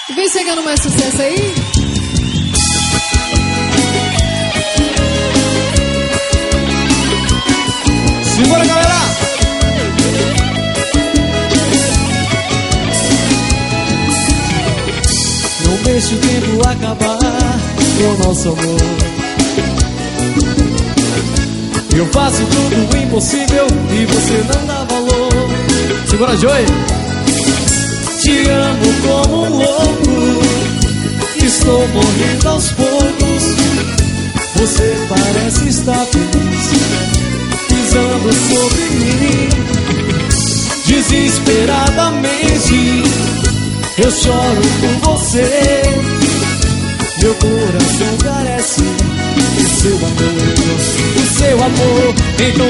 Vem chegando mais sucesso aí. Simbora, galera! Não deixe o tempo acabar com o nosso amor. Eu faço tudo o impossível e você não dá valor. Segura, Joey! Te amo como um louco, estou morrendo aos poucos. Você parece estar feliz, pisando sobre mim. Desesperadamente eu choro por você. Meu coração carece do seu amor, do seu amor. Então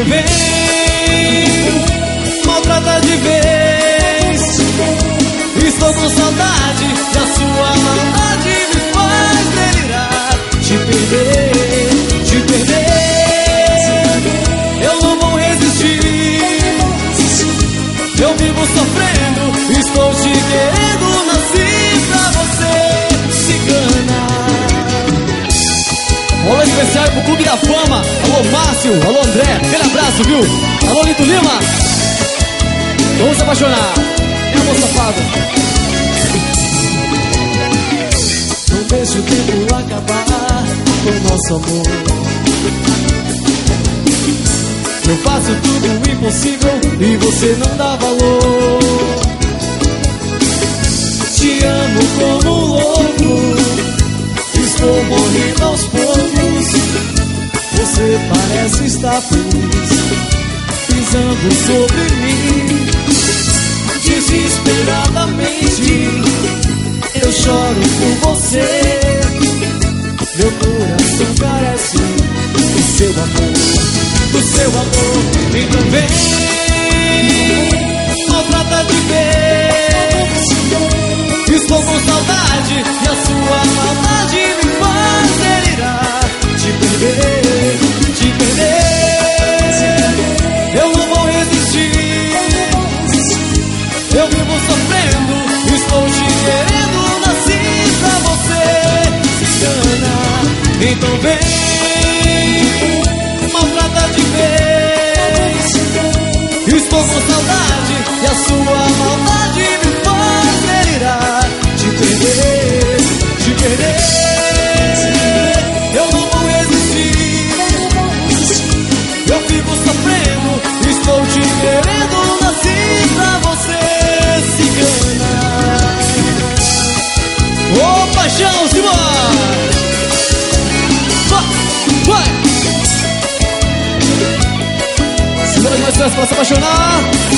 vem, maltrata de vez. Estou com saudade e a sua maldade me faz delirar. Te perder, eu não vou resistir. Eu vivo sofrendo, estou te querendo, nasci pra você, cigana. Bola especial pro Clube da Fama. Alô, Márcio, alô, André, aquele abraço, viu? Alô, Lito Lima. Vamos se apaixonar. É amor safado. Não deixe o tempo acabar com o nosso amor. Eu faço tudo o impossível e você não dá valor. Te amo como um louco, estou morrendo aos poucos. Você parece estar feliz, pisando sobre mim. Desesperadamente eu choro por você. Meu coração carece do seu amor, do seu amor. Então vem, maltrata de vez. Estou com saudade e a sua maldade me faz delirar. Te perder, eu não vou resistir. Eu vivo sofrendo, estou te querendo, nasci pra você, cigana. Então vem, maltrata de vez. Estou com saudade e a sua maldade me faz delirar. Te perder, eu não vou resistir. Eu vivo sofrendo, estou te querendo, nasci pra você, cigana. Ô, paixão, simbora! Vai! Segura mais sucesso pra se apaixonar.